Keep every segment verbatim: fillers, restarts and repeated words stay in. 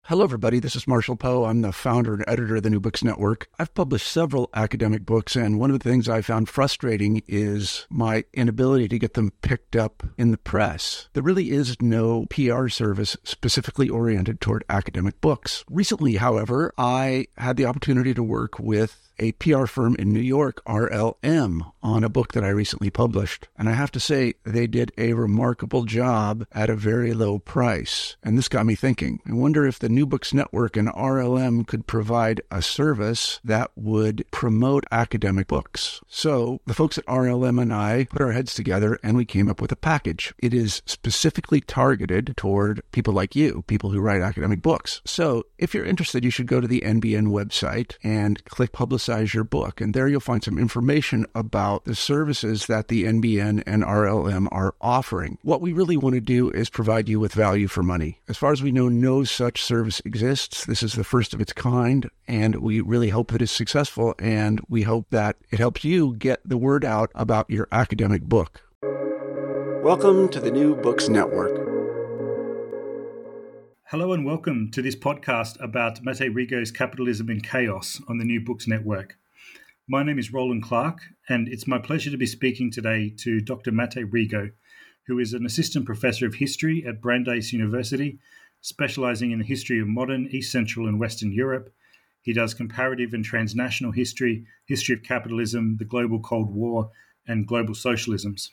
Hello, everybody. This is Marshall Poe. I'm the founder and editor of the New Books Network. I've published several academic books, and one of the things I found frustrating is my inability to get them picked up in the press. There really is no P R service specifically oriented toward academic books. Recently, however, I had the opportunity to work with a P R firm in New York, R L M, on a book that I recently published. And I have to say, they did a remarkable job at a very low price. And this got me thinking. I wonder if the New Books Network and R L M could provide a service that would promote academic books. So the folks at R L M and I put our heads together and we came up with a package. It is specifically targeted toward people like you, people who write academic books. So if you're interested, you should go to the N B N website and click Publicize your book. And there you'll find some information about the services that the N B N and R L M are offering. What we really want to do is provide you with value for money. As far as we know, no such service exists. This is the first of its kind, and we really hope that it's successful, and we hope that it helps you get the word out about your academic book. Welcome to the New Books Network. Hello and welcome to this podcast about Mate Rigo's Capitalism in Chaos on the New Books Network. My name is Roland Clark, and it's my pleasure to be speaking today to Doctor Mate Rigo, who is an assistant professor of history at Brandeis University, specializing in the history of modern East Central and Western Europe. He does comparative and transnational history, history of capitalism, the global Cold War, and global socialisms.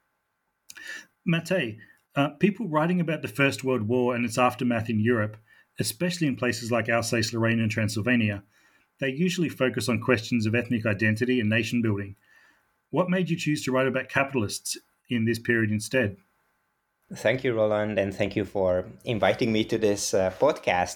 Mate, Uh, people writing about the First World War and its aftermath in Europe, especially in places like Alsace-Lorraine and Transylvania, they usually focus on questions of ethnic identity and nation building. What made you choose to write about capitalists in this period instead? Thank you, Roland, and thank you for inviting me to this uh, podcast.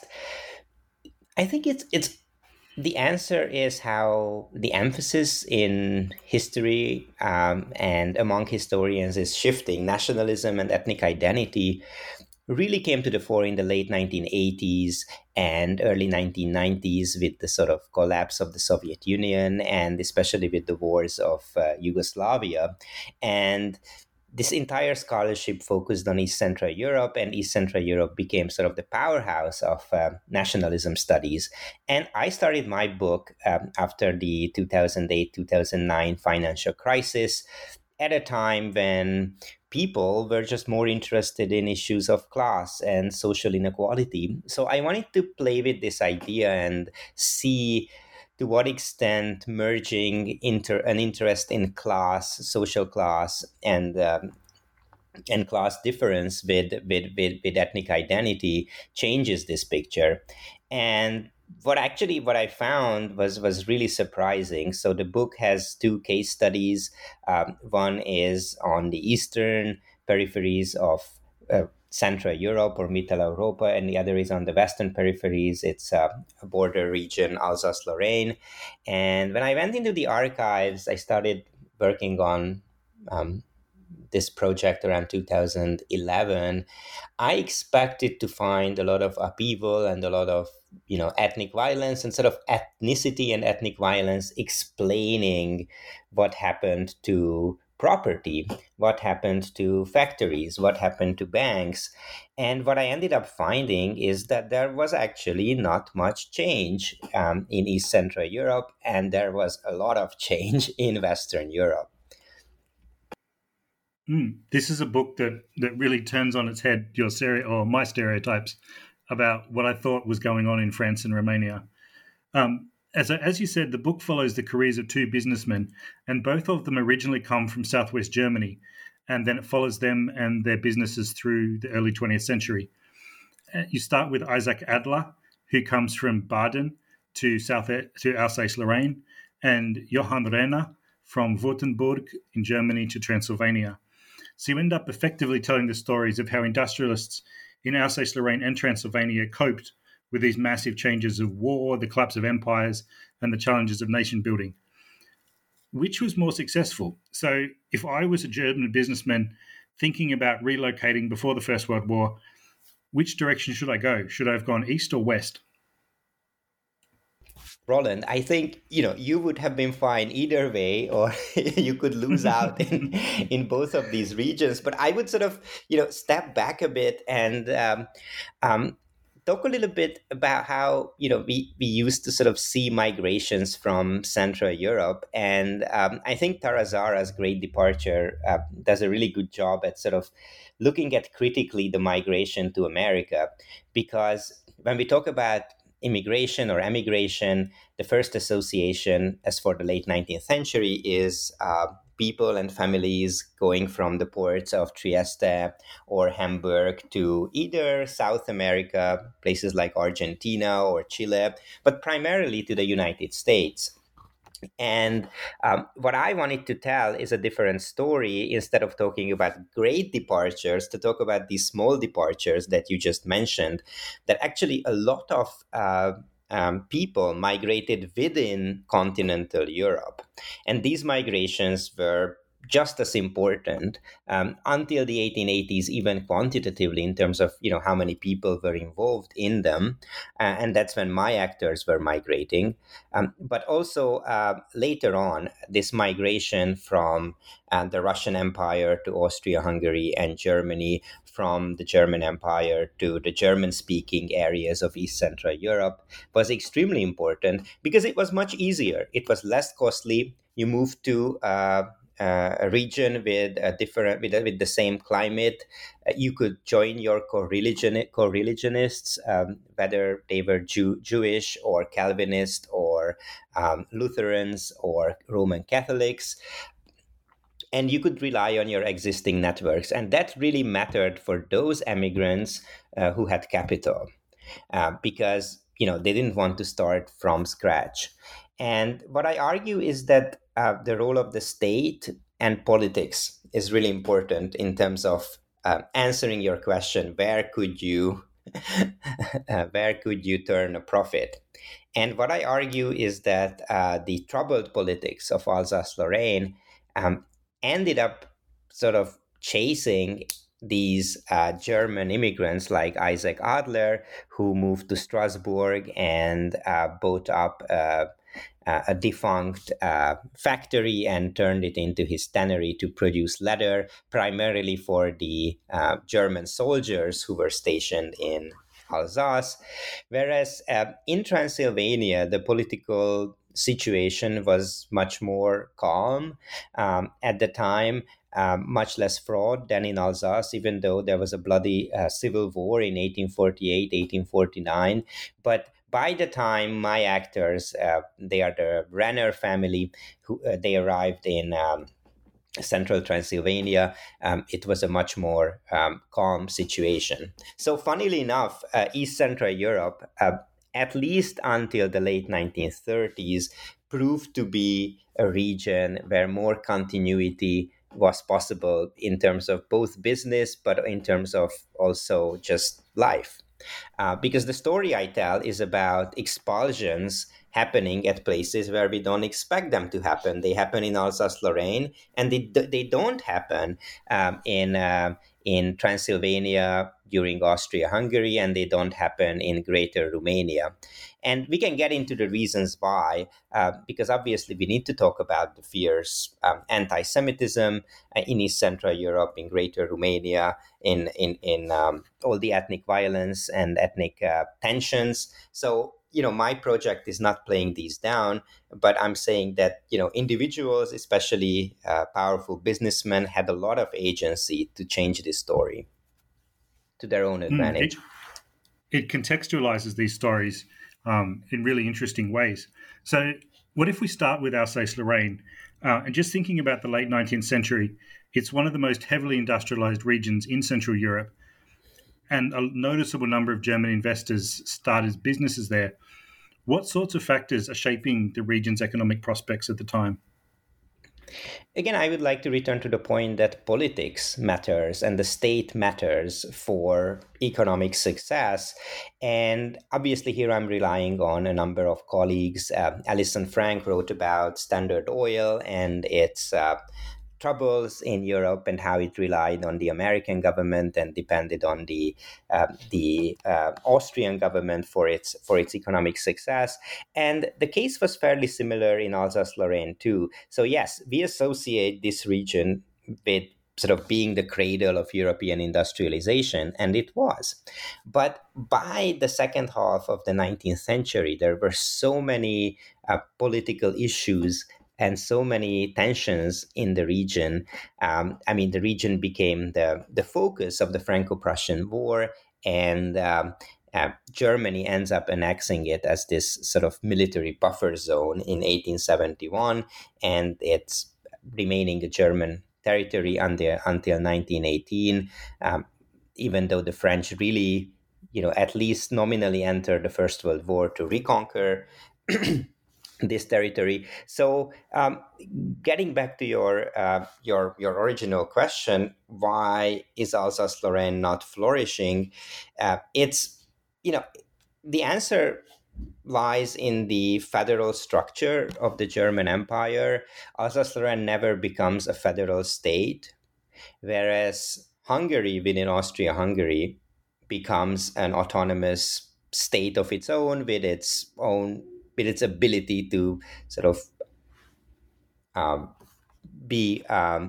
I think it's it's the answer is how the emphasis in history um, and among historians is shifting. Nationalism and ethnic identity really came to the fore in the late nineteen eighties and early nineteen nineties with the sort of collapse of the Soviet Union and especially with the wars of uh, Yugoslavia. And this entire scholarship focused on East Central Europe, and East Central Europe became sort of the powerhouse of uh, nationalism studies. And I started my book um, after the two thousand eight, two thousand nine financial crisis at a time when people were just more interested in issues of class and social inequality. So I wanted to play with this idea and see to what extent merging inter, an interest in class, social class, and um, and class difference with, with, with, with ethnic identity changes this picture. And what actually what I found was, was really surprising. So the book has two case studies. Um, one is on the eastern peripheries of uh, Central Europe or Mitteleuropa, and the other is on the western peripheries. It's uh, a border region, Alsace-Lorraine. And when I went into the archives, I started working on um, this project around two thousand eleven. I expected to find a lot of upheaval and a lot of, you know, ethnic violence and sort of ethnicity and ethnic violence explaining what happened to property, what happened to factories, what happened to banks. And what I ended up finding is that there was actually not much change um, in East Central Europe, and there was a lot of change in Western Europe. Mm, this is a book that, that really turns on its head your stereo or my stereotypes about what I thought was going on in France and Romania. Um, As, as you said, the book follows the careers of two businessmen, and both of them originally come from Southwest Germany, and then it follows them and their businesses through the early twentieth century. You start with Isaac Adler, who comes from Baden to South to Alsace-Lorraine, and Johann Renner from Württemberg in Germany to Transylvania. So you end up effectively telling the stories of how industrialists in Alsace-Lorraine and Transylvania coped with these massive changes of war, the collapse of empires, and the challenges of nation building. Which was more successful? So if I was a German businessman thinking about relocating before the First World War, which direction should I go? Should I have gone east or west? Roland, I think, you know, you would have been fine either way, or you could lose out in, in both of these regions. But I would sort of, you know, step back a bit and um, um, talk a little bit about how, you know, we, we used to sort of see migrations from Central Europe. And um, I think Tara Zara's Great Departure uh, does a really good job at sort of looking at critically the migration to America. Because when we talk about immigration or emigration, the first association, as for the late nineteenth century, is uh, people and families going from the ports of Trieste or Hamburg to either South America, places like Argentina or Chile, but primarily to the United States. And um, what I wanted to tell is a different story. Instead of talking about great departures, to talk about these small departures that you just mentioned, that actually a lot of uh, um, people migrated within continental Europe. And these migrations were just as important um, until the eighteen eighties, even quantitatively in terms of, you know, how many people were involved in them. Uh, and that's when my actors were migrating. Um, but also uh, later on, this migration from uh, the Russian Empire to Austria-Hungary and Germany, from the German Empire to the German-speaking areas of East Central Europe was extremely important because it was much easier. It was less costly. You moved to uh, Uh, a region with a different with, with the same climate. Uh, you could join your co-religion co-religionists, um, whether they were Jew, Jewish or Calvinist or um, Lutherans or Roman Catholics, and you could rely on your existing networks, and that really mattered for those immigrants uh, who had capital, uh, because you know they didn't want to start from scratch. And what I argue is that uh, the role of the state and politics is really important in terms of uh, answering your question: where could you, uh, where could you turn a profit? And what I argue is that uh, the troubled politics of Alsace-Lorraine um, ended up sort of chasing these uh, German immigrants like Isaac Adler, who moved to Strasbourg and uh, bought up uh, uh, a defunct uh, factory and turned it into his tannery to produce leather, primarily for the uh, German soldiers who were stationed in Alsace. Whereas uh, in Transylvania, the political situation was much more calm um, at the time. Um, much less fraud than in Alsace, even though there was a bloody uh, civil war in eighteen forty-eight, eighteen forty-nine. But by the time my actors, uh, they are the Renner family, who uh, they arrived in um, central Transylvania, um, it was a much more um, calm situation. So funnily enough, uh, East Central Europe, uh, at least until the late nineteen thirties, proved to be a region where more continuity was possible in terms of both business, but in terms of also just life. Uh, because the story I tell is about expulsions happening at places where we don't expect them to happen. They happen in Alsace-Lorraine, and they, they don't happen um, in uh, in Transylvania during Austria-Hungary, and they don't happen in Greater Romania. And we can get into the reasons why, uh, because obviously we need to talk about the fierce um, anti-Semitism uh, in East Central Europe, in Greater Romania, in in in um, all the ethnic violence and ethnic uh, tensions. So, you know, my project is not playing these down, but I'm saying that, you know, individuals, especially uh, powerful businessmen, had a lot of agency to change this story to their own advantage. Mm, it, it contextualizes these stories um, in really interesting ways. So what if we start with Alsace-Lorraine? Uh, and just thinking about the late nineteenth century, it's one of the most heavily industrialized regions in Central Europe, and a noticeable number of German investors started businesses there. What sorts of factors are shaping the region's economic prospects at the time? Again, I would like to return to the point that politics matters and the state matters for economic success. And obviously, here I'm relying on a number of colleagues. Uh, Alison Frank wrote about Standard Oil and its uh, troubles in Europe and how it relied on the American government and depended on the uh, the uh, Austrian government for its for its economic success. And the case was fairly similar in Alsace-Lorraine too. So yes, we associate this region with sort of being the cradle of European industrialization, and it was. But by the second half of the nineteenth century, there were so many uh, political issues and so many tensions in the region. Um, I mean, the region became the, the focus of the Franco-Prussian War, and um, uh, Germany ends up annexing it as this sort of military buffer zone in eighteen seventy-one, and it's remaining a German territory until, until nineteen eighteen, um, even though the French really, you know, at least nominally entered the First World War to reconquer this territory. So, um, getting back to your uh, your your original question, why is Alsace-Lorraine not flourishing? Uh, it's, you know, the answer lies in the federal structure of the German Empire. Alsace-Lorraine never becomes a federal state, whereas Hungary within Austria-Hungary becomes an autonomous state of its own, with its own with its ability to sort of um, be um,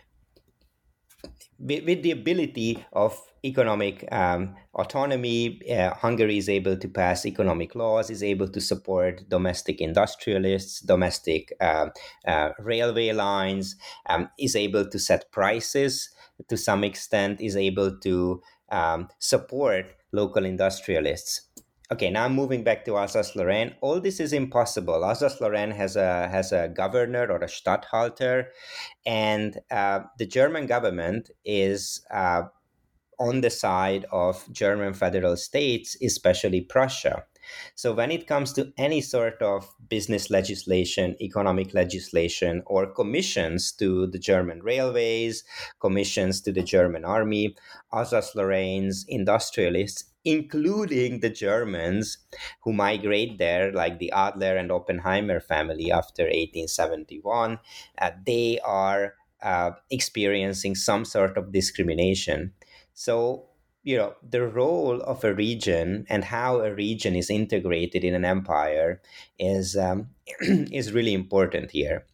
with, with the ability of economic um, autonomy. uh, Hungary is able to pass economic laws, is able to support domestic industrialists, domestic uh, uh, railway lines, um, is able to set prices to some extent, is able to um, support local industrialists. Okay, now moving back to Alsace-Lorraine, all this is impossible. Alsace-Lorraine has a has a governor or a Statthalter, and uh, the German government is uh, on the side of German federal states, especially Prussia. So when it comes to any sort of business legislation, economic legislation, or commissions to the German railways, commissions to the German army, Alsace-Lorraine's industrialists, including the Germans who migrate there, like the Adler and Oppenheimer family after eighteen seventy-one, uh, they are uh, experiencing some sort of discrimination. So, you know, the role of a region and how a region is integrated in an empire is um, is really important here.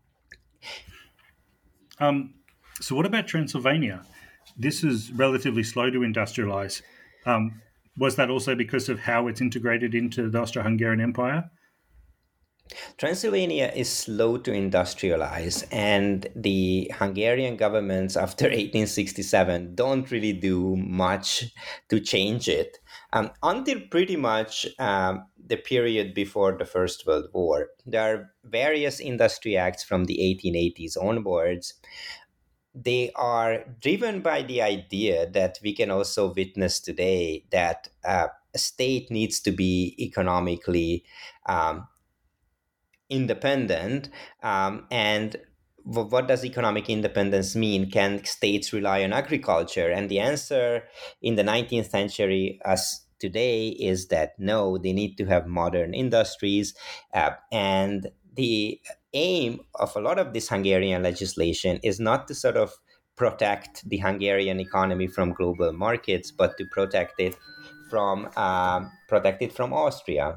Um, so, what about Transylvania? This is relatively slow to industrialize. Um, was that also because of how it's integrated into the Austro-Hungarian Empire? Transylvania is slow to industrialize, and the Hungarian governments after eighteen sixty-seven don't really do much to change it um, until pretty much um, the period before the First World War. There are various industry acts from the eighteen eighties onwards. They are driven by the idea that we can also witness today, that uh, a state needs to be economically um, independent. Um, and w- what does economic independence mean? Can states rely on agriculture? And the answer in the nineteenth century, as today, is that no, they need to have modern industries. Uh, and the aim of a lot of this Hungarian legislation is not to sort of protect the Hungarian economy from global markets, but to protect it from um, protect it from Austria.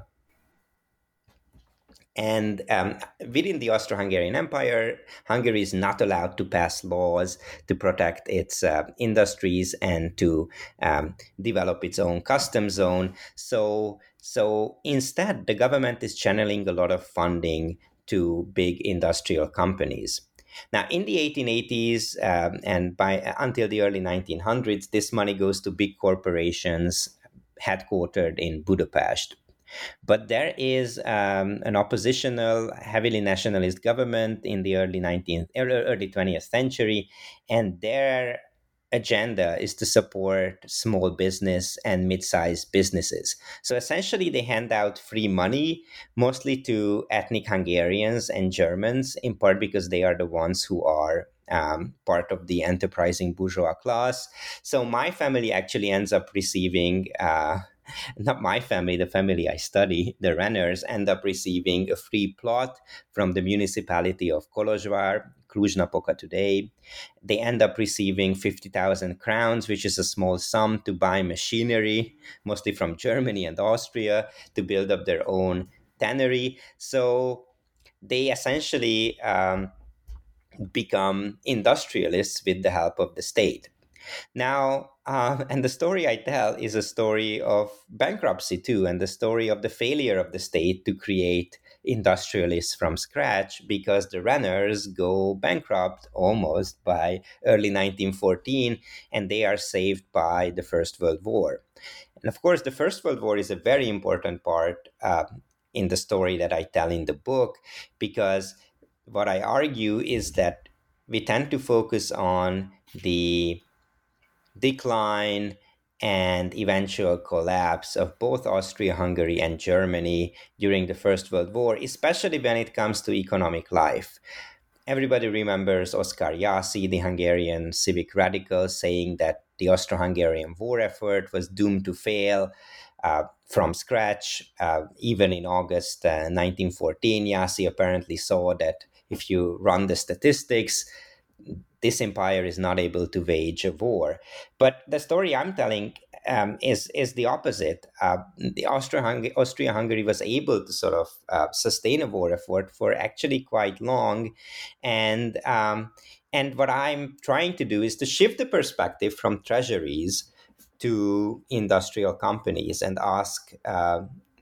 And um, within the Austro-Hungarian Empire, Hungary is not allowed to pass laws to protect its uh, industries and to um, develop its own custom zone. So, so instead, the government is channeling a lot of funding to big industrial companies. Now, in the eighteen eighties um, and by until the early nineteen hundreds, this money goes to big corporations headquartered in Budapest. But there is um, an oppositional, heavily nationalist government in the early nineteenth, early twentieth century, and their agenda is to support small business and mid-sized businesses. So essentially, they hand out free money, mostly to ethnic Hungarians and Germans, in part because they are the ones who are um, part of the enterprising bourgeois class. So my family actually ends up receiving. Uh, Not my family, the family I study, the Renners, end up receiving a free plot from the municipality of Kolozsvár, Cluj-Napoca today. They end up receiving fifty thousand crowns, which is a small sum to buy machinery, mostly from Germany and Austria, to build up their own tannery. So they essentially um, become industrialists with the help of the state. Now, uh, and the story I tell is a story of bankruptcy too, and the story of the failure of the state to create industrialists from scratch, because the runners go bankrupt almost by early nineteen fourteen, and they are saved by the First World War. And of course, the First World War is a very important part uh, in the story that I tell in the book, because what I argue is that we tend to focus on the decline and eventual collapse of both Austria-Hungary and Germany during the First World War, especially when it comes to economic life. Everybody remembers Oskar Jászai, the Hungarian civic radical, saying that the Austro-Hungarian war effort was doomed to fail uh, from scratch. Uh, even in August uh, nineteen fourteen, Jászai apparently saw that if you run the statistics, this empire is not able to wage a war. But the story I'm telling um, is is the opposite. Uh, the Austria-Hungary, Austria-Hungary was able to sort of uh, sustain a war effort for actually quite long, and um, and what I'm trying to do is to shift the perspective from treasuries to industrial companies and ask uh,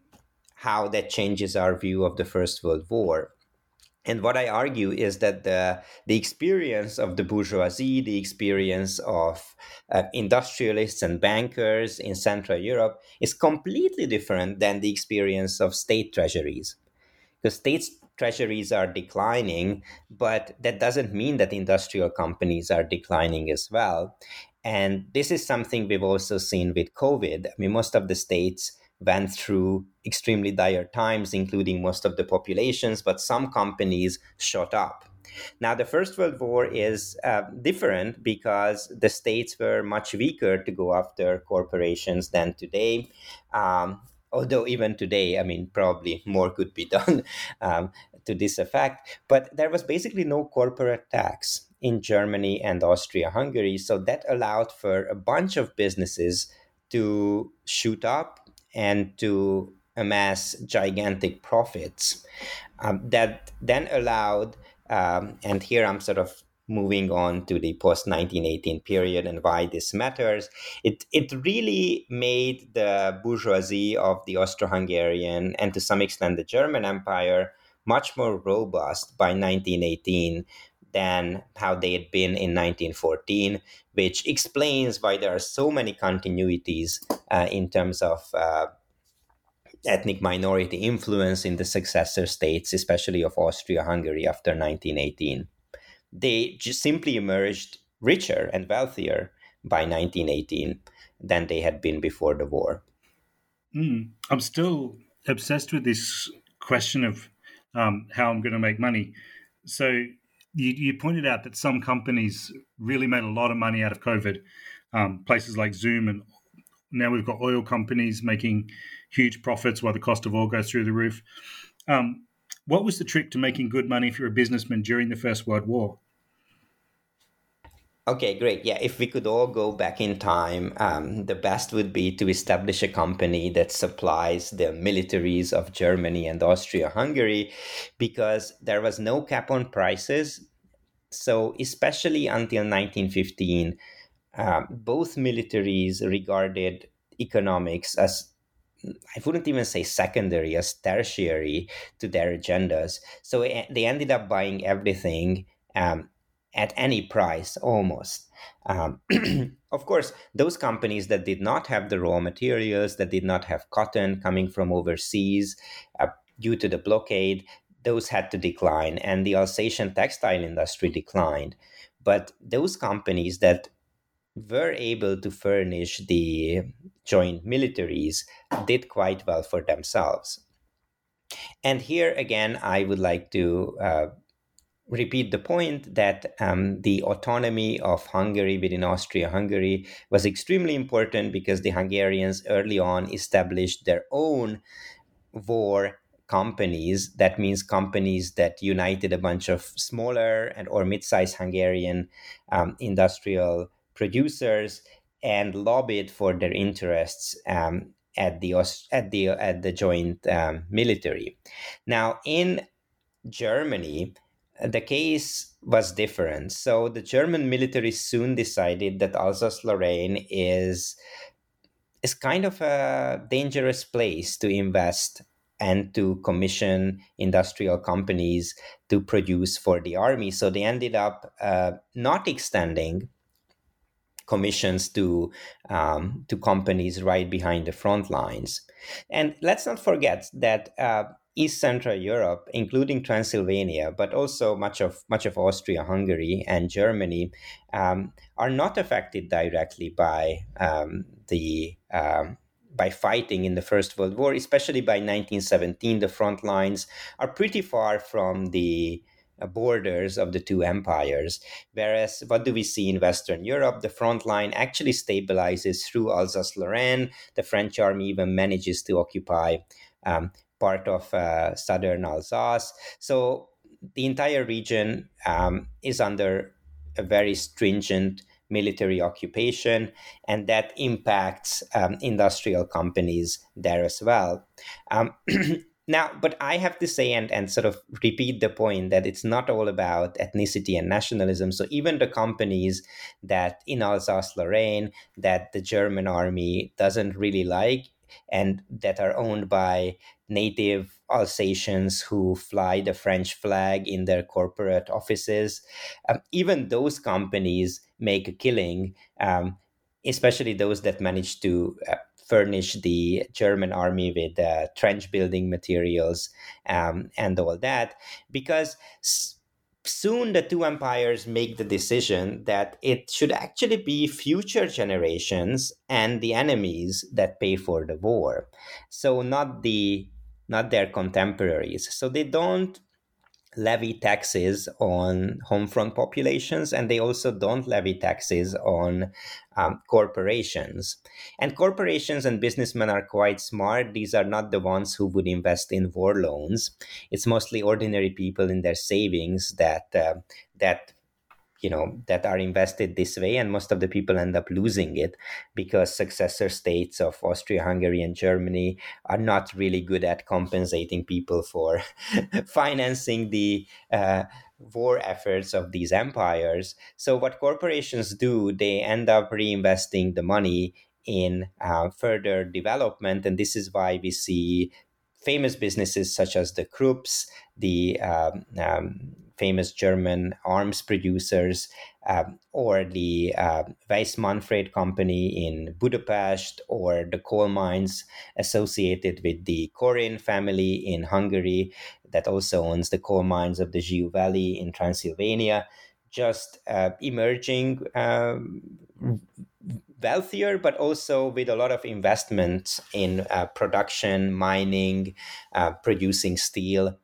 how that changes our view of the First World War. And what I argue is that the, the experience of the bourgeoisie, the experience of uh, industrialists and bankers in Central Europe is completely different than the experience of state treasuries. Because state treasuries are declining, but that doesn't mean that industrial companies are declining as well. And this is something we've also seen with COVID. I mean, most of the states went through extremely dire times, including most of the populations, but some companies shot up. Now, the First World War is uh, different because the states were much weaker to go after corporations than today. Um, although even today, I mean, probably more could be done um, to this effect. But there was basically no corporate tax in Germany and Austria-Hungary. So that allowed for a bunch of businesses to shoot up and to amass gigantic profits um, that then allowed, um, and here I'm sort of moving on to the post nineteen eighteen period and why this matters. It, it really made the bourgeoisie of the Austro-Hungarian and to some extent the German Empire much more robust by nineteen eighteen than how they had been in nineteen fourteen, which explains why there are so many continuities uh, in terms of uh, ethnic minority influence in the successor states, especially of Austria-Hungary after nineteen eighteen. They just simply emerged richer and wealthier by nineteen eighteen than they had been before the war. Mm. I'm still obsessed with this question of um, how I'm going to make money. So you, you pointed out that some companies really made a lot of money out of COVID, um, places like Zoom, and now we've got oil companies making huge profits while the cost of oil goes through the roof. Um, what was the trick to making good money if you're a businessman during the First World War? Okay, great. Yeah, if we could all go back in time, um, the best would be to establish a company that supplies the militaries of Germany and Austria-Hungary, because there was no cap on prices. So especially until nineteen fifteen, um, both militaries regarded economics as, I wouldn't even say secondary, as tertiary to their agendas. So they ended up buying everything um, at any price, almost. Um, of course, those companies that did not have the raw materials, that did not have cotton coming from overseas uh, due to the blockade, those had to decline, and the Alsatian textile industry declined. But those companies that were able to furnish the joint militaries did quite well for themselves. And here again, I would like to uh, repeat the point that um, the autonomy of Hungary within Austria-Hungary was extremely important, because the Hungarians early on established their own war companies. That means companies that united a bunch of smaller and or mid-sized Hungarian um, industrial producers and lobbied for their interests um, at the at the at the joint um, military. Now in Germany, the case was different. So the German military soon decided that Alsace-Lorraine is is kind of a dangerous place to invest and to commission industrial companies to produce for the army. So they ended up uh, not extending commissions to um, to companies right behind the front lines. And let's not forget that uh, East Central Europe, including Transylvania, but also much of much of Austria, Hungary, and Germany, um, are not affected directly by um, the um, by fighting in the First World War, especially by nineteen seventeen. The front lines are pretty far from the uh, borders of the two empires. Whereas, what do we see in Western Europe? The front line actually stabilizes through Alsace-Lorraine. The French army even manages to occupy um, part of uh, southern Alsace. So the entire region um, is under a very stringent military occupation, and that impacts um, industrial companies there as well. Um, Now, but I have to say and, and sort of repeat the point that it's not all about ethnicity and nationalism. So even the companies that in Alsace-Lorraine that the German army doesn't really like and that are owned by native Alsatians who fly the French flag in their corporate offices, um, even those companies make a killing, um, especially those that manage to uh, furnish the German army with uh, trench building materials um, and all that, because s- soon the two empires make the decision that it should actually be future generations and the enemies that pay for the war, so not the not their contemporaries. So they don't levy taxes on home front populations, and they also don't levy taxes on um, corporations. And corporations and businessmen are quite smart. These are not the ones who would invest in war loans. It's mostly ordinary people in their savings that uh, that you know that are invested this way, and most of the people end up losing it because successor states of Austria, Hungary, and Germany are not really good at compensating people for financing the uh, war efforts of these empires. So what corporations do, they end up reinvesting the money in uh, further development, and this is why we see famous businesses such as the Krupps, the um, um, famous German arms producers, um, or the uh, Weiss Manfred company in Budapest, or the coal mines associated with the Korin family in Hungary that also owns the coal mines of the Jiu Valley in Transylvania, just uh, emerging um, wealthier, but also with a lot of investments in uh, production, mining, uh, producing steel.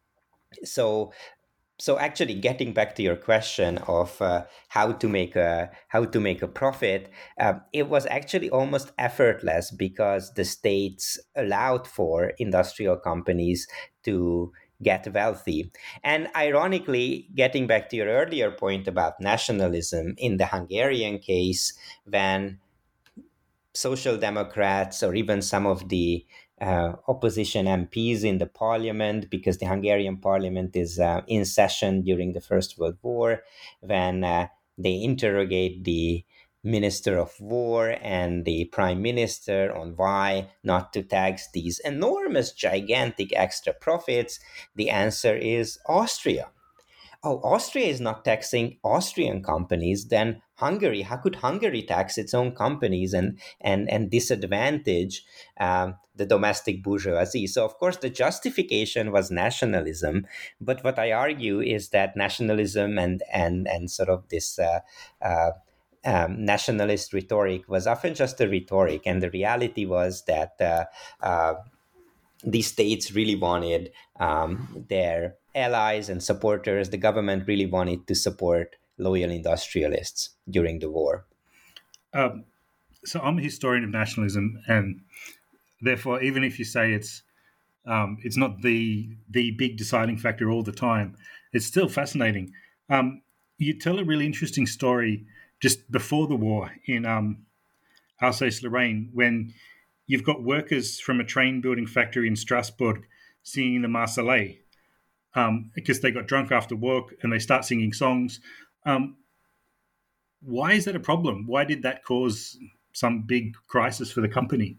So so actually, getting back to your question of uh, how to make a how to make a profit, uh, it was actually almost effortless because the states allowed for industrial companies to get wealthy. And ironically, getting back to your earlier point about nationalism, in the Hungarian case, when social democrats or even some of the uh, opposition M Ps in the parliament, because the Hungarian parliament is uh, in session during the First World War, when uh, they interrogate the minister of war and the prime minister on why not to tax these enormous, gigantic extra profits, the answer is Austria. Oh, Austria is not taxing Austrian companies, then Hungary, how could Hungary tax its own companies and and and disadvantage um, the domestic bourgeoisie? So, of course, the justification was nationalism. But what I argue is that nationalism and and and sort of this uh, uh, um, nationalist rhetoric was often just a rhetoric, and the reality was that uh, uh, these states really wanted um, their allies and supporters, the government really wanted to support loyal industrialists during the war. Um, so I'm a historian of nationalism, and therefore, even if you say it's um, it's not the the big deciding factor all the time, it's still fascinating. Um, you tell a really interesting story just before the war in um, Alsace-Lorraine, when you've got workers from a train building factory in Strasbourg singing the Marseillaise. um, because they got drunk after work and they start singing songs. Um, why is that a problem? Why did that cause some big crisis for the company?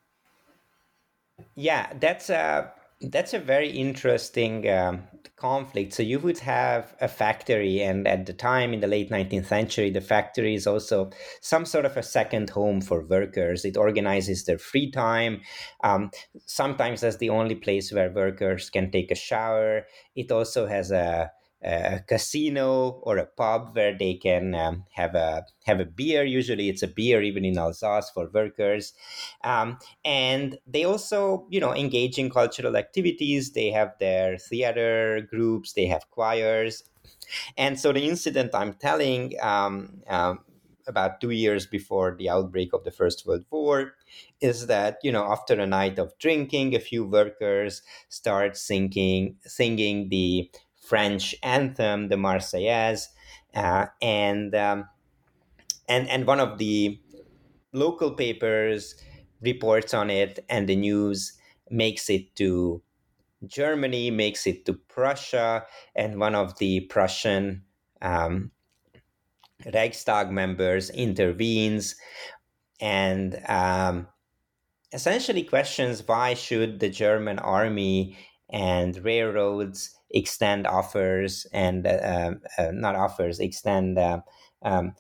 Yeah, that's a that's a very interesting um, conflict. So you would have a factory, and at the time in the late nineteenth century, the factory is also some sort of a second home for workers. It organizes their free time. Um, sometimes that's the only place where workers can take a shower. It also has a a casino or a pub where they can um, have a have a beer. Usually, it's a beer, even in Alsace, for workers. Um, and they also, you know, engage in cultural activities. They have their theater groups. They have choirs. And so the incident I'm telling um, um, about two years before the outbreak of the First World War is that, you know, after a night of drinking, a few workers start singing singing the French anthem, the Marseillaise, uh, and um, and and one of the local papers reports on it, and the news makes it to Germany, makes it to Prussia, and one of the Prussian um, Reichstag members intervenes and um, essentially questions why should the German army and railroads extend offers and uh, uh, not offers extend uh, um,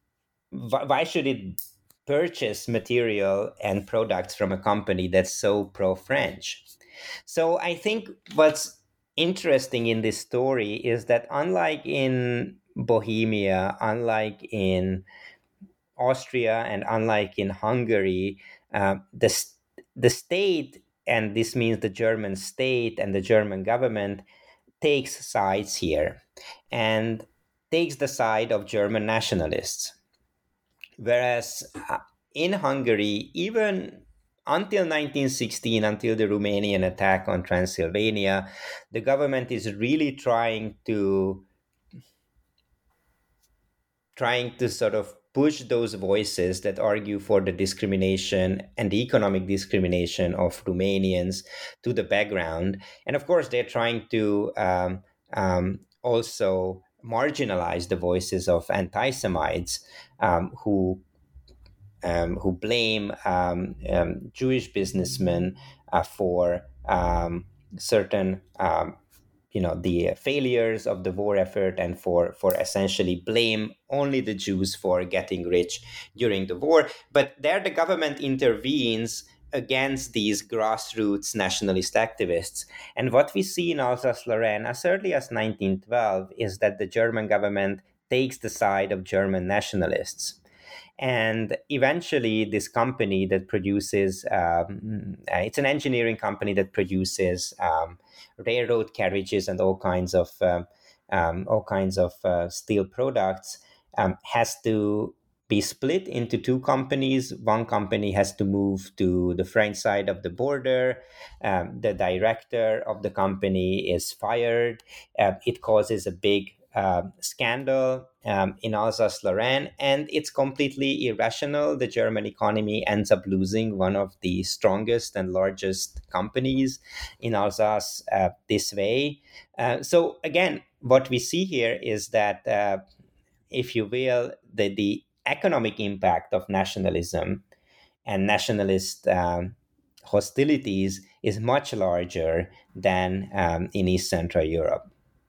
wh- why should it purchase material and products from a company that's so pro-French. So I think what's interesting in this story is that unlike in Bohemia, unlike in Austria, and unlike in Hungary, uh, the, s- the state, and this means the German state and the German government, takes sides here and takes the side of German nationalists. Whereas uh, in Hungary, even until nineteen sixteen, until the Romanian attack on Transylvania, the government is really trying to trying to sort of push those voices that argue for the discrimination and the economic discrimination of Romanians to the background. And of course, they're trying to um, um, also marginalize the voices of anti-Semites um, who um, who blame um, um, Jewish businessmen uh, for um, certain, um, you know, the failures of the war effort, and for for essentially blame only the Jews for getting rich during the war. But there, the government intervenes against these grassroots nationalist activists. And what we see in Alsace-Lorraine as early as nineteen twelve is that the German government takes the side of German nationalists. And eventually, this company that produces, um, uh, it's an engineering company that produces um, railroad carriages and all kinds of um, um, all kinds of uh, steel products, um, has to be split into two companies. One company has to move to the French side of the border. Um, the director of the company is fired. Uh, it causes a big uh, scandal um, in Alsace-Lorraine, and it's completely irrational. The German economy ends up losing one of the strongest and largest companies in Alsace uh, this way. Uh, so again, what we see here is that, uh, if you will, the, the economic impact of nationalism and nationalist um, hostilities is much larger than um, in East Central Europe.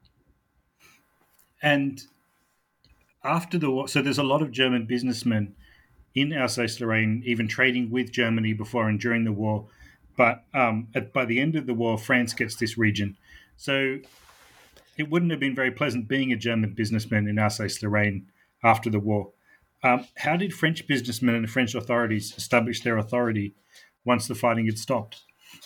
And after the war, so there's a lot of German businessmen in Alsace-Lorraine, even trading with Germany before and during the war. But um, at, by the end of the war, France gets this region. So it wouldn't have been very pleasant being a German businessman in Alsace-Lorraine after the war. Um, how did French businessmen and the French authorities establish their authority once the fighting had stopped?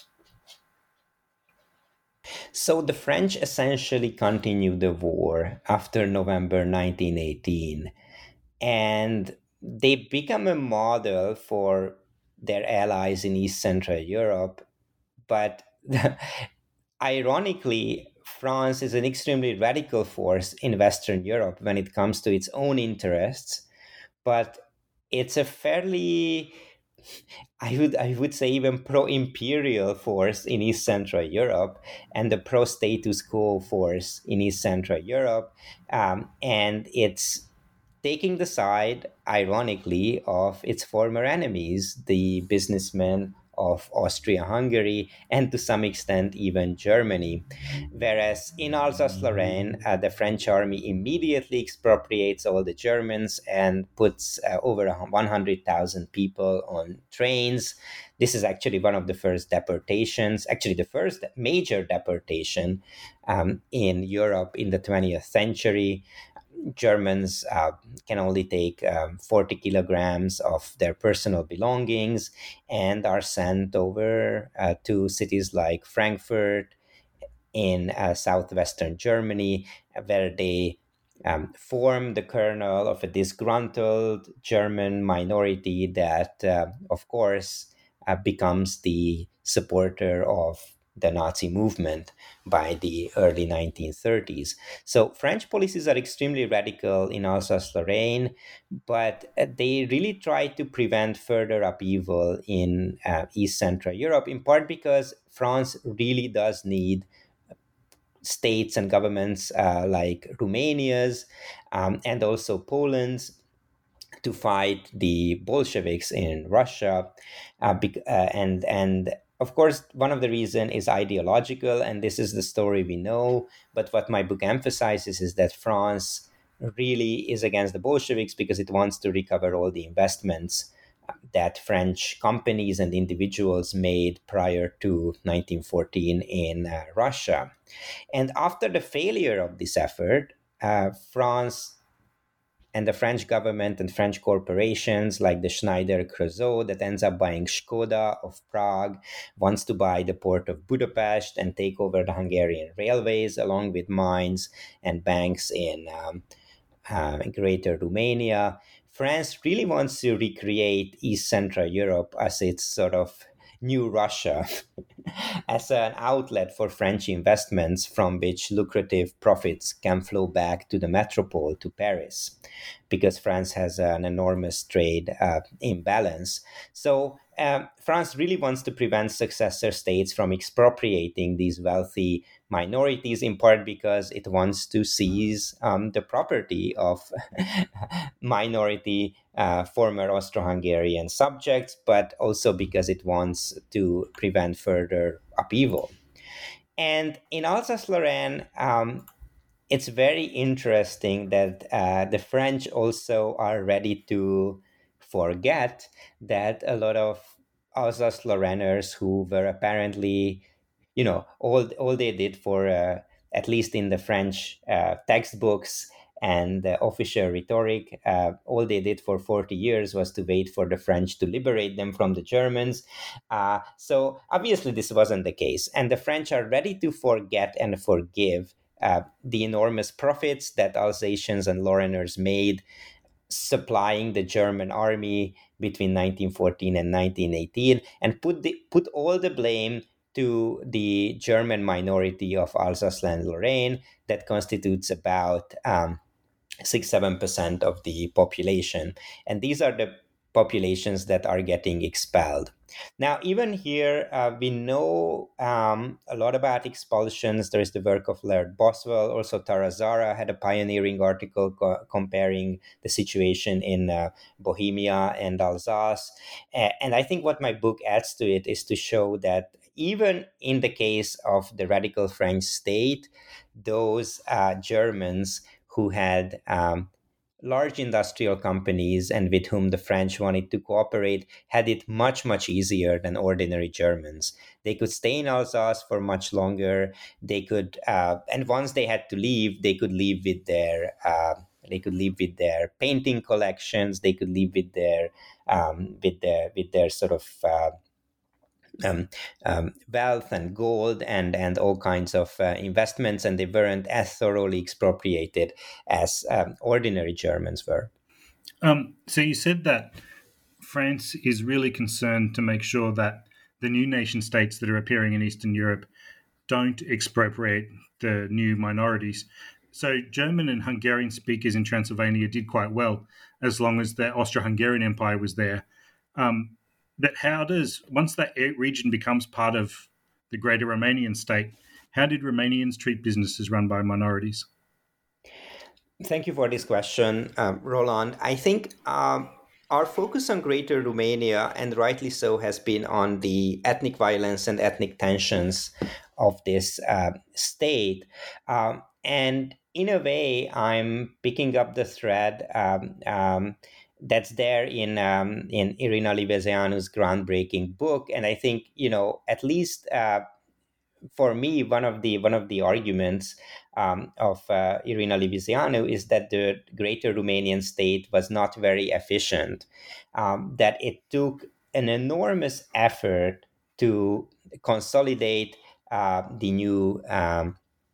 So the French essentially continued the war after November nineteen eighteen, and they become a model for their allies in East Central Europe. But ironically, France is an extremely radical force in Western Europe when it comes to its own interests, but it's a fairly I would I would say even pro-imperial force in East Central Europe and the pro-status quo force in East Central Europe, um, and it's taking the side, ironically, of its former enemies, the businessmen of Austria-Hungary and to some extent even Germany. Whereas in Alsace-Lorraine, uh, the French army immediately expropriates all the Germans and puts uh, over one hundred thousand people on trains. This is actually one of the first deportations, actually the first major deportation um, in Europe in the twentieth century. Germans uh, can only take um, forty kilograms of their personal belongings and are sent over uh, to cities like Frankfurt in uh, southwestern Germany, where they um, form the kernel of a disgruntled German minority that, uh, of course, uh, becomes the supporter of the Nazi movement by the early nineteen thirties. So French policies are extremely radical in Alsace-Lorraine, but they really try to prevent further upheaval in uh, East Central Europe, in part because France really does need states and governments uh, like Romania's um, and also Poland's to fight the Bolsheviks in Russia, uh, bec- uh, and and of course one of the reason is ideological, and this is the story we know. But what my book emphasizes is that France really is against the Bolsheviks because it wants to recover all the investments that French companies and individuals made prior to nineteen fourteen in uh, Russia. And after the failure of this effort, uh, France and the French government and French corporations like the Schneider Creusot that ends up buying Skoda of Prague, wants to buy the port of Budapest and take over the Hungarian railways along with mines and banks in um, uh, Greater Romania. France really wants to recreate East Central Europe as its sort of new Russia, as an outlet for French investments from which lucrative profits can flow back to the metropole, to Paris, because France has an enormous trade uh, imbalance. So um, France really wants to prevent successor states from expropriating these wealthy minorities, in part because it wants to seize um, the property of minority uh, former Austro-Hungarian subjects, but also because it wants to prevent further upheaval. And in Alsace-Lorraine, um, it's very interesting that uh, the French also are ready to forget that a lot of Alsace-Lorrainers who were apparently, you know, all all they did for uh, at least in the French uh, textbooks and the official rhetoric, uh, all they did for forty years was to wait for the French to liberate them from the Germans. Uh, so obviously this wasn't the case, and the French are ready to forget and forgive uh, the enormous profits that Alsatians and Lorrainers made supplying the German army between nineteen fourteen and nineteen eighteen, and put the put all the blame to the German minority of Alsace and Lorraine that constitutes about um, six seven percent of the population, and these are the populations that are getting expelled. Now, even here, uh, we know um, a lot about expulsions. There is the work of Laird Boswell. Also, Tara Zara had a pioneering article co- comparing the situation in uh, Bohemia and Alsace. A- and I think what my book adds to it is to show that even in the case of the radical French state, those uh, Germans who had um, large industrial companies and with whom the French wanted to cooperate had it much, much easier than ordinary Germans. They could stay in Alsace for much longer. They could, uh, and once they had to leave, they could leave with their, uh, they could leave with their painting collections. They could leave with their, um, with their, with their sort of. Uh, Um, um, wealth and gold and and all kinds of uh, investments, and they weren't as thoroughly expropriated as um, ordinary Germans were. Um, so you said that France is really concerned to make sure that the new nation states that are appearing in Eastern Europe don't expropriate the new minorities. So German and Hungarian speakers in Transylvania did quite well as long as the Austro-Hungarian Empire was there. Um, But how does, once that region becomes part of the greater Romanian state, how did Romanians treat businesses run by minorities? Thank you for this question, um, Roland. I think um, our focus on Greater Romania, and rightly so, has been on the ethnic violence and ethnic tensions of this uh, state. Um, and in a way, I'm picking up the thread um, um, that's there in um, in Irina Livezeanu's groundbreaking book. And I think, you know, at least uh, for me, one of the one of the arguments um, of uh, Irina Livezeanu is that the Greater Romanian state was not very efficient, um, that it took an enormous effort to consolidate uh, the new um,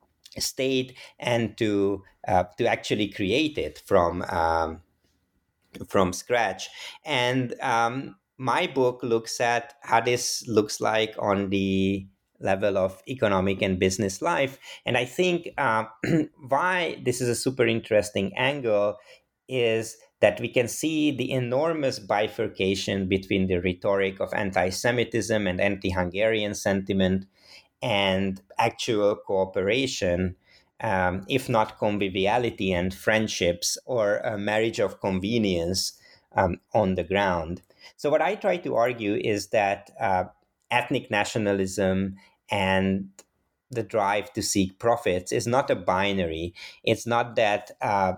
state and to uh, to actually create it from um, from scratch. And um, my book looks at how this looks like on the level of economic and business life. And I think uh, why this is a super interesting angle is that we can see the enormous bifurcation between the rhetoric of anti-Semitism and anti-Hungarian sentiment and actual cooperation, um, if not conviviality and friendships or a marriage of convenience um, on the ground. So, what I try to argue is that uh, ethnic nationalism and the drive to seek profits is not a binary. It's not that uh,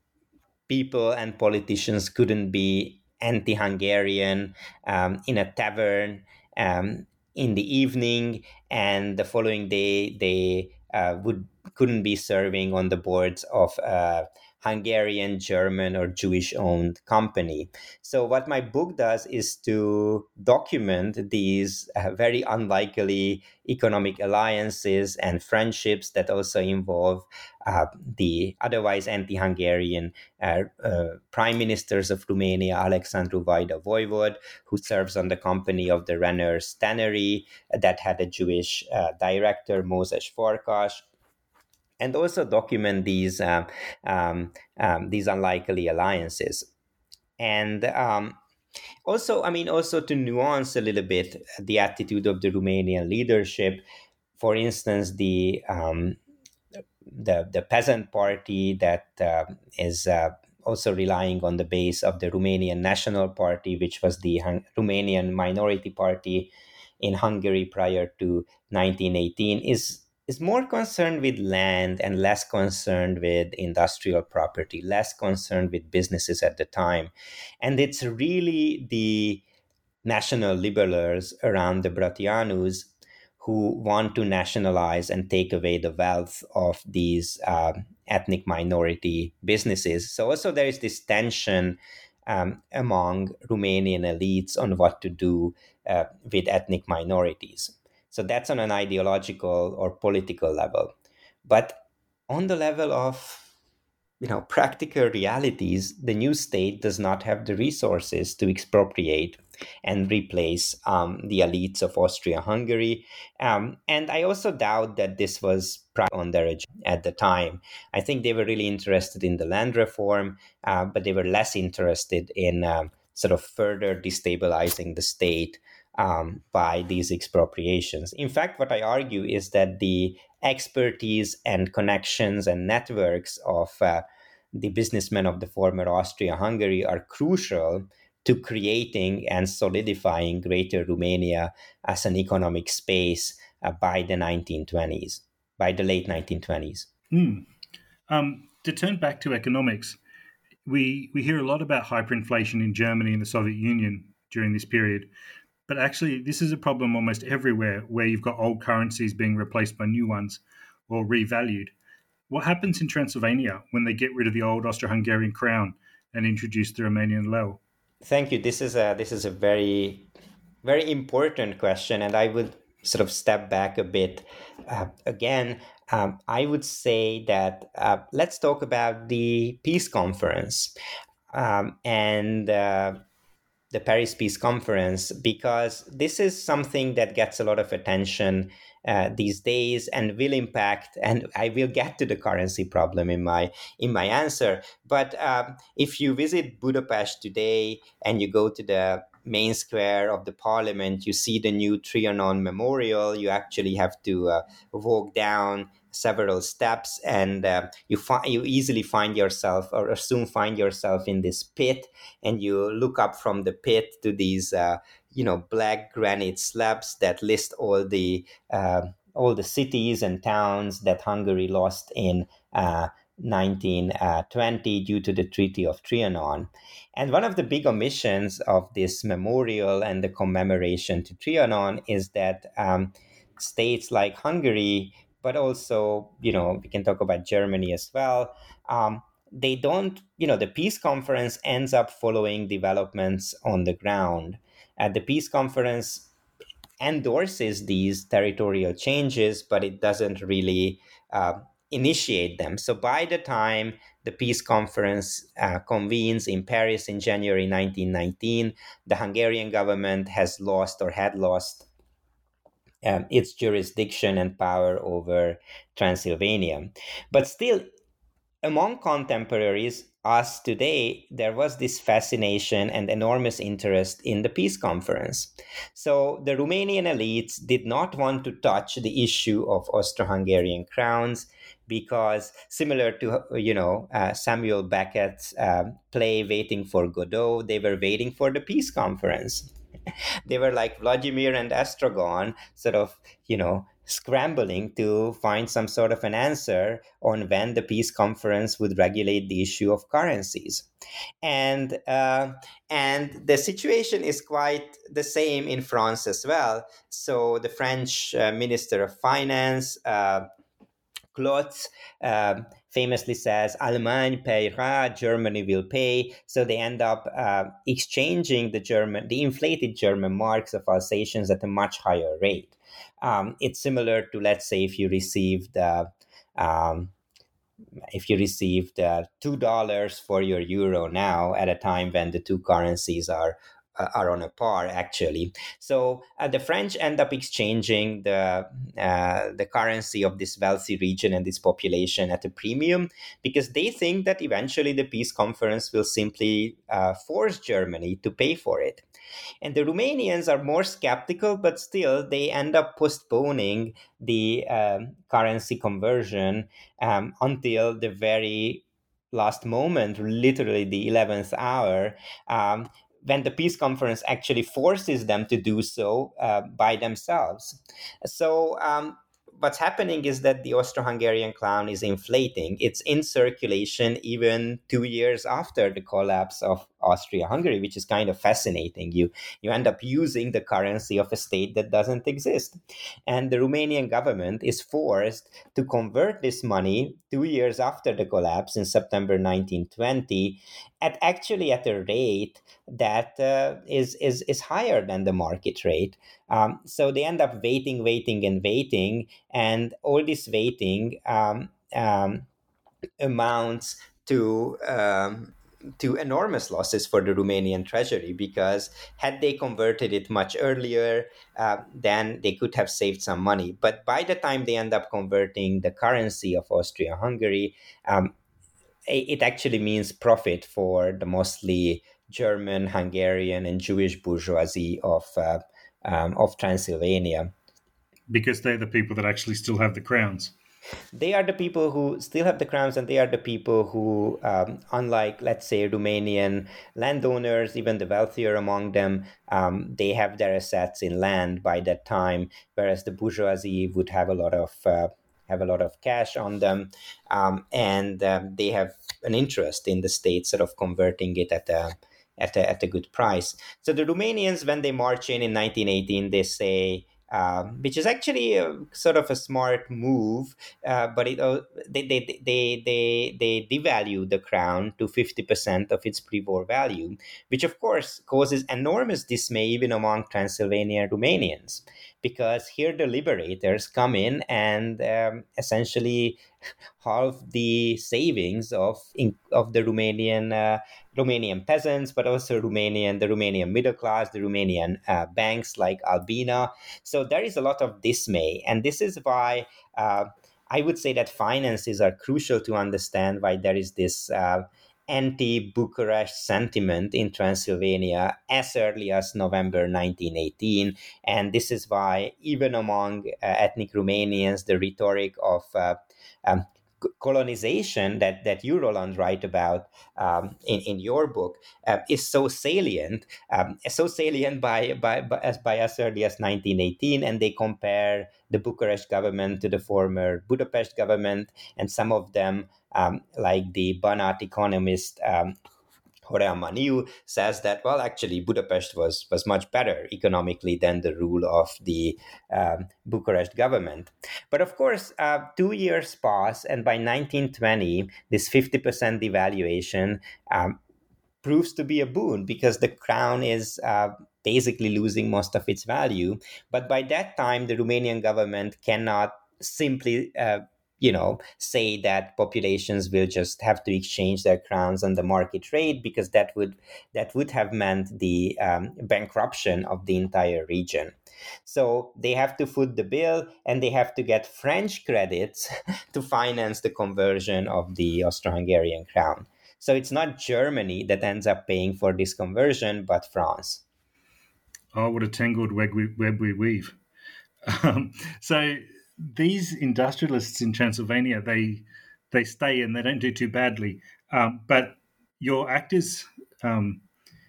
people and politicians couldn't be anti-Hungarian um, in a tavern um, in the evening, and the following day they uh, would couldn't be serving on the boards of a Hungarian, German, or Jewish-owned company. So what my book does is to document these uh, very unlikely economic alliances and friendships that also involve uh, the otherwise anti-Hungarian uh, uh, prime ministers of Romania, Alexandru Vaida Voivod, who serves on the company of the Renner's Tannery that had a Jewish uh, director, Moses Farkas, and also document these um, um, um, these unlikely alliances. And um, also, I mean, also to nuance a little bit the attitude of the Romanian leadership. For instance, the um, the the peasant party that uh, is uh, also relying on the base of the Romanian National Party, which was the Hung- Romanian minority party in Hungary prior to nineteen eighteen, is is more concerned with land and less concerned with industrial property, less concerned with businesses at the time. And it's really the national liberals around the Brătianus who want to nationalize and take away the wealth of these uh, ethnic minority businesses. So also there is this tension um, among Romanian elites on what to do uh, with ethnic minorities. So that's on an ideological or political level. But on the level of you know practical realities, the new state does not have the resources to expropriate and replace um, the elites of Austria-Hungary. Um, and I also doubt that this was on their agenda at the time. I think they were really interested in the land reform, uh, but they were less interested in um, sort of further destabilizing the state um, by these expropriations. In fact, what I argue is that the expertise and connections and networks of uh, the businessmen of the former Austria-Hungary are crucial to creating and solidifying Greater Romania as an economic space uh, by the nineteen twenties, by the late nineteen twenties. Mm. Um, to turn back to economics, we, we hear a lot about hyperinflation in Germany and the Soviet Union during this period. But actually, this is a problem almost everywhere where you've got old currencies being replaced by new ones or revalued. What happens in Transylvania when they get rid of the old Austro-Hungarian crown and introduce the Romanian leu? Thank you. This is a this is a very very important question, and I would sort of step back a bit. Uh, again, um, I would say that uh, let's talk about the peace conference um, and uh, the Paris Peace Conference, because this is something that gets a lot of attention uh, these days and will impact. And I will get to the currency problem in my in my answer. But um, if you visit Budapest today and you go to the main square of the parliament, you see the new Trianon memorial. You actually have to uh, walk down several steps, and uh, you find you easily find yourself, or soon find yourself, in this pit, and you look up from the pit to these uh, you know black granite slabs that list all the uh, all the cities and towns that Hungary lost in uh, nineteen twenty due to the Treaty of Trianon. And one of the big omissions of this memorial and the commemoration to Trianon is that um, states like Hungary, but also, you know, we can talk about Germany as well, um, they don't, you know, the peace conference ends up following developments on the ground. At the peace conference endorses these territorial changes, but it doesn't really uh, initiate them. So by the time the peace conference uh, convenes in Paris in January nineteen nineteen, the Hungarian government has lost, or had lost, um, its jurisdiction and power over Transylvania. But still, among contemporaries, us today, there was this fascination and enormous interest in the peace conference. So the Romanian elites did not want to touch the issue of Austro-Hungarian crowns, because similar to, you know, uh, Samuel Beckett's uh, play Waiting for Godot, they were waiting for the peace conference. They were like Vladimir and Estragon, sort of, you know, scrambling to find some sort of an answer on when the peace conference would regulate the issue of currencies. And uh, and the situation is quite the same in France as well. So the French uh, Minister of Finance, uh, Klotz, um, famously says, Allemagne paiera, Germany will pay. So they end up uh, exchanging the German, the inflated German marks of Alsatians at a much higher rate. Um, it's similar to, let's say, if you received uh, um, if you received uh, two dollars for your euro now, at a time when the two currencies are uh, are on a par, actually. So uh, the French end up exchanging the uh, the currency of this wealthy region and this population at a premium, because they think that eventually the peace conference will simply uh, force Germany to pay for it. And the Romanians are more skeptical, but still they end up postponing the um, currency conversion um, until the very last moment, literally the eleventh hour, um, when the peace conference actually forces them to do so uh, by themselves. So um, what's happening is that the Austro-Hungarian crown is inflating. It's in circulation even two years after the collapse of Austria-Hungary, which is kind of fascinating. You you end up using the currency of a state that doesn't exist. And the Romanian government is forced to convert this money two years after the collapse in September nineteen twenty, at actually at a rate that uh, is, is, is higher than the market rate. Um, so they end up waiting, waiting, and waiting. And all this waiting um, um, amounts to um, to enormous losses for the Romanian treasury, because had they converted it much earlier, uh, then they could have saved some money. But by the time they end up converting the currency of Austria-Hungary, um, it actually means profit for the mostly German, Hungarian, and Jewish bourgeoisie of uh, um, of Transylvania. Because they're the people that actually still have the crowns. They are the people who still have the crowns, and they are the people who, um, unlike, let's say, Romanian landowners, even the wealthier among them, um, they have their assets in land by that time, whereas the bourgeoisie would have a lot of uh, have a lot of cash on them, um, and um, they have an interest in the state sort of converting it at a at a, at a good price. So the Romanians, when they march in in nineteen eighteen, they say, Um, which is actually a, sort of a smart move, uh, but it, uh, they, they, they, they, they devalue the crown to fifty percent of its pre-war value, which of course causes enormous dismay even among Transylvanian Romanians, because here the liberators come in and um, essentially halve the savings of in, of the Romanian uh, Romanian peasants, but also Romanian the Romanian middle class, the Romanian uh, banks like Albina. So there is a lot of dismay, and this is why uh, I would say that finances are crucial to understand why there is this uh, anti-Bucharest sentiment in Transylvania as early as November nineteen eighteen. And this is why, even among uh, ethnic Romanians, the rhetoric of uh, um, colonization that, that you, Roland, write about um, in, in your book uh, is so salient, um, so salient by, by, by, as, by as early as nineteen eighteen, and they compare the Bucharest government to the former Budapest government, and some of them, um, like the Banat economist um, Horea Maniu, says that, well, actually, Budapest was, was much better economically than the rule of the um, Bucharest government. But of course, uh, two years pass, and by nineteen twenty, this fifty percent devaluation um, proves to be a boon because the crown is uh, basically losing most of its value. But by that time, the Romanian government cannot simply uh, you know, say that populations will just have to exchange their crowns on the market rate, because that would that would have meant the um, bankruptcy of the entire region. So they have to foot the bill, and they have to get French credits to finance the conversion of the Austro-Hungarian crown. So it's not Germany that ends up paying for this conversion, but France. Oh, what a tangled web we, web we weave. Um, so these industrialists in Transylvania, they they stay and they don't do too badly. Um, but your actors um,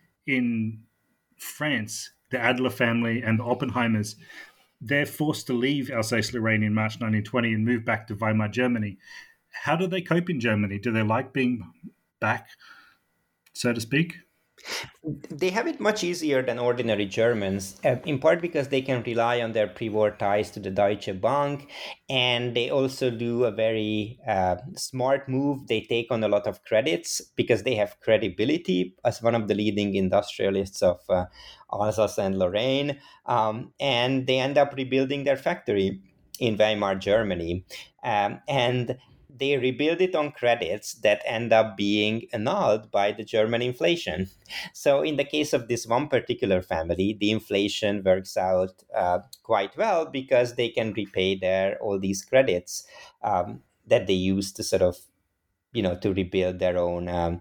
in France, the Adler family and the Oppenheimers, they're forced to leave Alsace-Lorraine in March nineteen twenty and move back to Weimar, Germany. How do they cope in Germany? Do they like being back, so to speak? They have it much easier than ordinary Germans, uh, in part because they can rely on their pre-war ties to the Deutsche Bank, and they also do a very uh, smart move. They take on a lot of credits because they have credibility as one of the leading industrialists of uh, Alsace and Lorraine, um, and they end up rebuilding their factory in Weimar, Germany. Um, and they rebuild it on credits that end up being annulled by the German inflation. So in the case of this one particular family, the inflation works out uh, quite well because they can repay their all these credits um, that they use to sort of, you know, to rebuild their own um,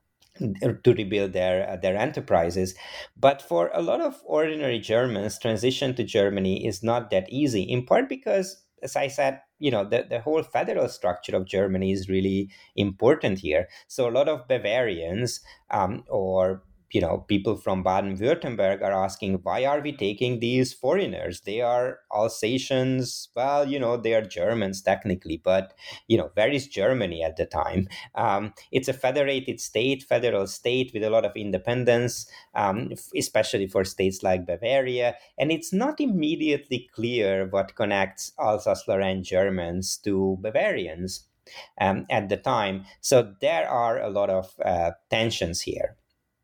to rebuild their uh, their enterprises. But for a lot of ordinary Germans, transition to Germany is not that easy, in part because, as I said, you know, the, the whole federal structure of Germany is really important here. So a lot of Bavarians um, or, you know, people from Baden-Württemberg are asking, why are we taking these foreigners? They are Alsatians. Well, you know, they are Germans technically, but, you know, where is Germany at the time? Um, it's a federated state, federal state with a lot of independence, um, especially for states like Bavaria. And it's not immediately clear what connects Alsace-Lorraine Germans to Bavarians um, at the time. So there are a lot of uh, tensions here.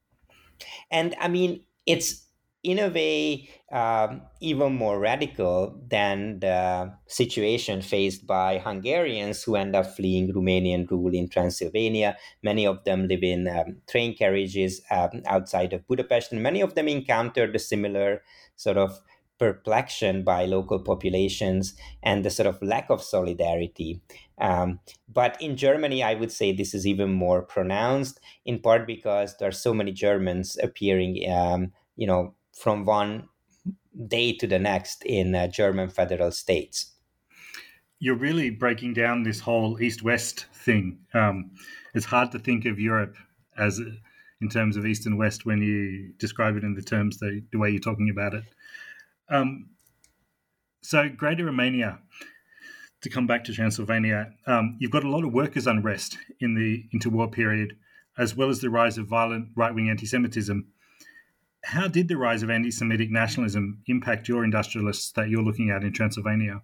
And I mean, it's in a way um, even more radical than the situation faced by Hungarians who end up fleeing Romanian rule in Transylvania. Many of them live in um, train carriages um, outside of Budapest, and many of them encountered a similar sort of perplexion by local populations and the sort of lack of solidarity. Um, but in Germany, I would say this is even more pronounced, in part because there are so many Germans appearing, um, you know, from one day to the next in uh, German federal states. You're really breaking down this whole East-West thing. Um, it's hard to think of Europe as in terms of East and West when you describe it in the terms the, the way you're talking about it. Um, so Greater Romania, to come back to Transylvania, um, you've got a lot of workers' unrest in the interwar period, as well as the rise of violent right-wing anti-Semitism. How did the rise of anti-Semitic nationalism impact your industrialists that you're looking at in Transylvania?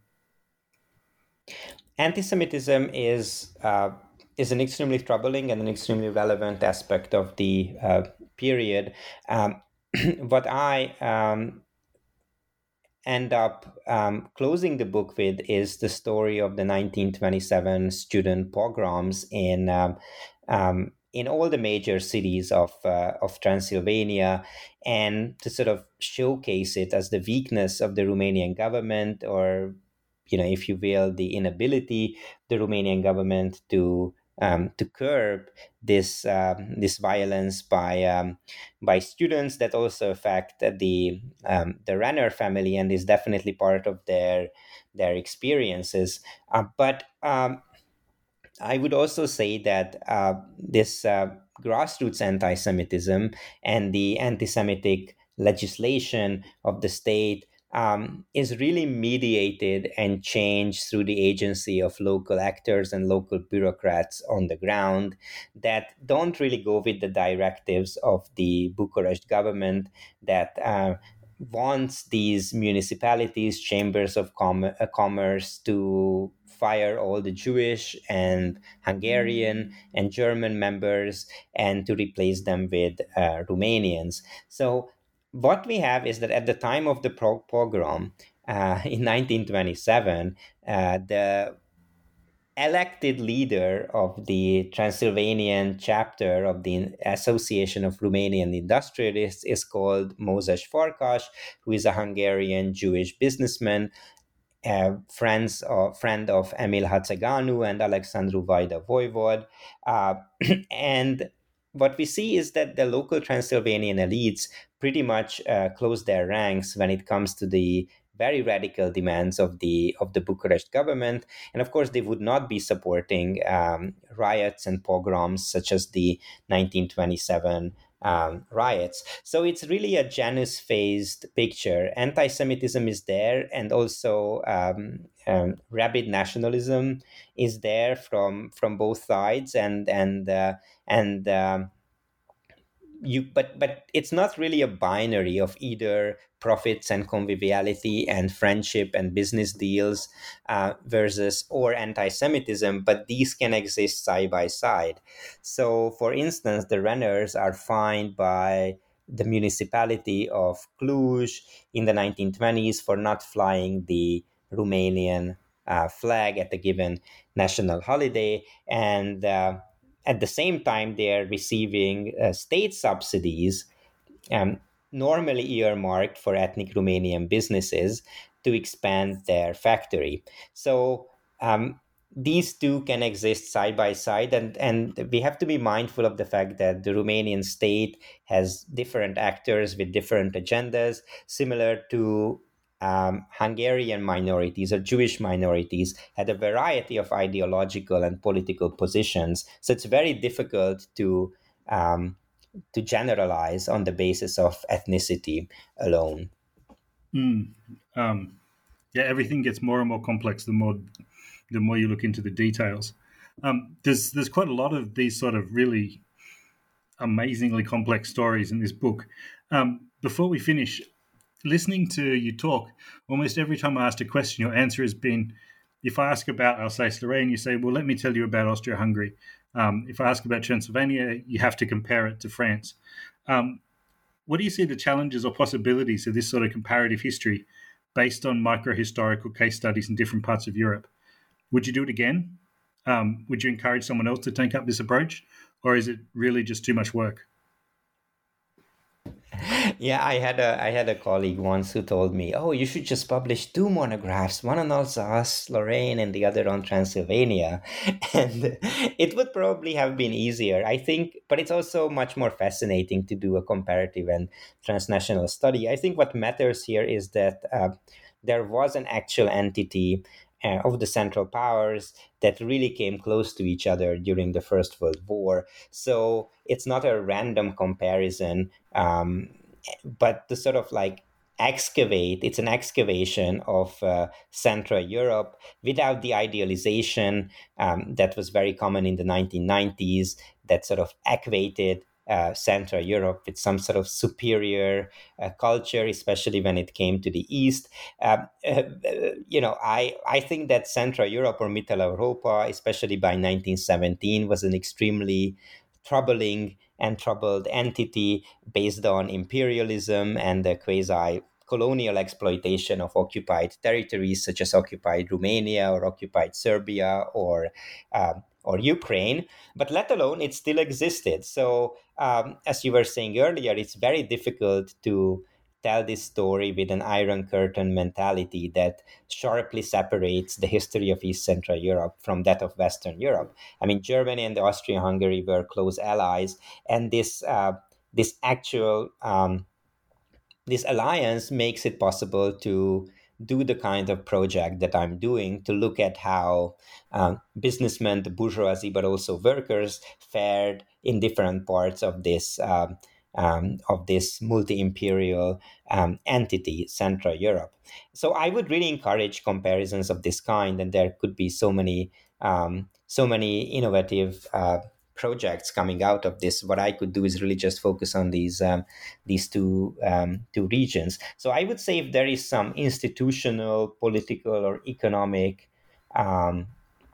Anti-Semitism is uh, is an extremely troubling and an extremely relevant aspect of the uh, period. Um, what I um, end up um, closing the book with is the story of the nineteen twenty-seven student pogroms in um, um, in all the major cities of uh, of Transylvania, and to sort of showcase it as the weakness of the Romanian government, or, you know, if you will, the inability of the Romanian government to um, to curb this um, this violence by um, by students that also affect the um, the Renner family and is definitely part of their their experiences. Uh, but um, I would also say that uh, this uh, grassroots anti-Semitism and the anti-Semitic legislation of the state um, is really mediated and changed through the agency of local actors and local bureaucrats on the ground that don't really go with the directives of the Bucharest government that uh, wants these municipalities, chambers of com- uh, commerce to fire all the Jewish and Hungarian and German members and to replace them with uh, Romanians. So, what we have is that at the time of the Prague pogrom uh, in nineteen twenty-seven, uh, the elected leader of the Transylvanian chapter of the Association of Romanian Industrialists is called Moses Farkas, who is a Hungarian Jewish businessman, uh, friends or friend of Emil Hatzeganu and Alexandru Vaida Voivod. Uh, and what we see is that the local Transylvanian elites pretty much uh, close their ranks when it comes to the very radical demands of the of the Bucharest government, and of course they would not be supporting um, riots and pogroms such as the nineteen twenty-seven um, riots. So it's really a Janus-phased picture. Anti-Semitism is there, and also um, um, rabid nationalism is there from from both sides, and and uh, and um, you but but it's not really a binary of either profits and conviviality and friendship and business deals uh, versus or anti-Semitism, but these can exist side by side. So for instance, the Renners are fined by the municipality of Cluj in the nineteen twenties for not flying the Romanian uh, flag at a given national holiday, and uh, at the same time, they are receiving uh, state subsidies, um, normally earmarked for ethnic Romanian businesses to expand their factory. So um, these two can exist side by side, and, and we have to be mindful of the fact that the Romanian state has different actors with different agendas, similar to um, Hungarian minorities or Jewish minorities had a variety of ideological and political positions. So it's very difficult to um, to generalize on the basis of ethnicity alone. Mm. Um, yeah, everything gets more and more complex the more the more you look into the details. Um, there's there's quite a lot of these sort of really amazingly complex stories in this book. Um, before we finish, listening to you talk, almost every time I asked a question, your answer has been, if I ask about Alsace-Lorraine, you say, well, let me tell you about Austria-Hungary. Um, if I ask about Transylvania, you have to compare it to France. Um, what do you see the challenges or possibilities of this sort of comparative history based on micro-historical case studies in different parts of Europe? Would you do it again? Um, would you encourage someone else to take up this approach? Or is it really just too much work? Yeah, I had a I had a colleague once who told me, "Oh, you should just publish two monographs, one on Alsace, Lorraine, and the other on Transylvania." And it would probably have been easier, I think, but it's also much more fascinating to do a comparative and transnational study. I think what matters here is that uh, there was an actual entity uh, of the Central Powers that really came close to each other during the First World War. So it's not a random comparison. Um, but to sort of like excavate, it's an excavation of uh, Central Europe without the idealization um, that was very common in the nineteen nineties, that sort of equated uh, Central Europe with some sort of superior uh, culture, especially when it came to the East. Uh, uh, you know, I, I think that Central Europe or Mitteleuropa, especially by nineteen seventeen, was an extremely troubling and troubled entity based on imperialism and the quasi colonial exploitation of occupied territories such as occupied Romania or occupied Serbia or uh, or Ukraine, but let alone it still existed. So um, as you were saying earlier, it's very difficult to tell this story with an Iron Curtain mentality that sharply separates the history of East Central Europe from that of Western Europe. I mean, Germany and Austria-Hungary were close allies, and this uh, this actual um, this alliance makes it possible to do the kind of project that I'm doing, to look at how um, businessmen, the bourgeoisie, but also workers fared in different parts of this um, um, of this multi-imperial um, entity, Central Europe. So I would really encourage comparisons of this kind, and there could be so many um, so many innovative Uh, projects coming out of this. What I could do is really just focus on these um, these two um, two regions. So I would say if there is some institutional, political, or economic um,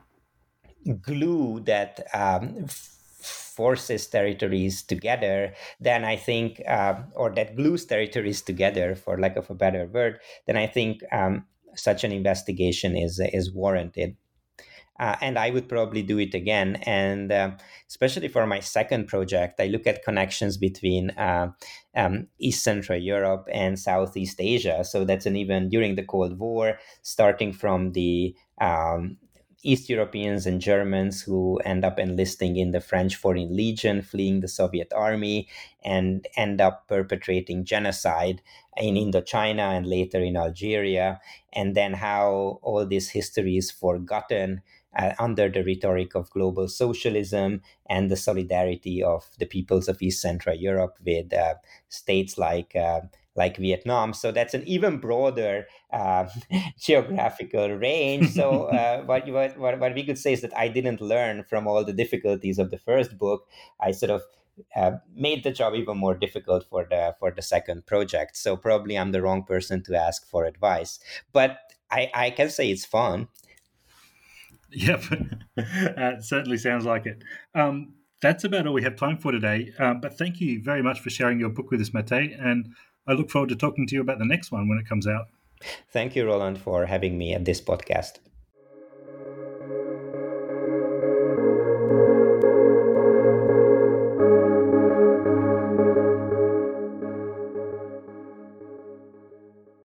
glue that um, f- forces territories together, then I think, uh, or that glues territories together, for lack of a better word, then I think um, such an investigation is is warranted. Uh, and I would probably do it again. And uh, especially for my second project, I look at connections between uh, um, East Central Europe and Southeast Asia. So that's an even during the Cold War, starting from the um, East Europeans and Germans who end up enlisting in the French Foreign Legion, fleeing the Soviet army, and end up perpetrating genocide in Indochina and later in Algeria. And then how all this history is forgotten Uh, under the rhetoric of global socialism and the solidarity of the peoples of East Central Europe with uh, states like uh, like Vietnam. So that's an even broader uh, geographical range. So uh, what, what what what we could say is that I didn't learn from all the difficulties of the first book. I sort of uh, made the job even more difficult for the for the second project. So probably I'm the wrong person to ask for advice. But I, I can say it's fun. Yep, uh, it certainly sounds like it. Um, that's about all we have time for today. Um, but thank you very much for sharing your book with us, Mate. And I look forward to talking to you about the next one when it comes out. Thank you, Roland, for having me at this podcast.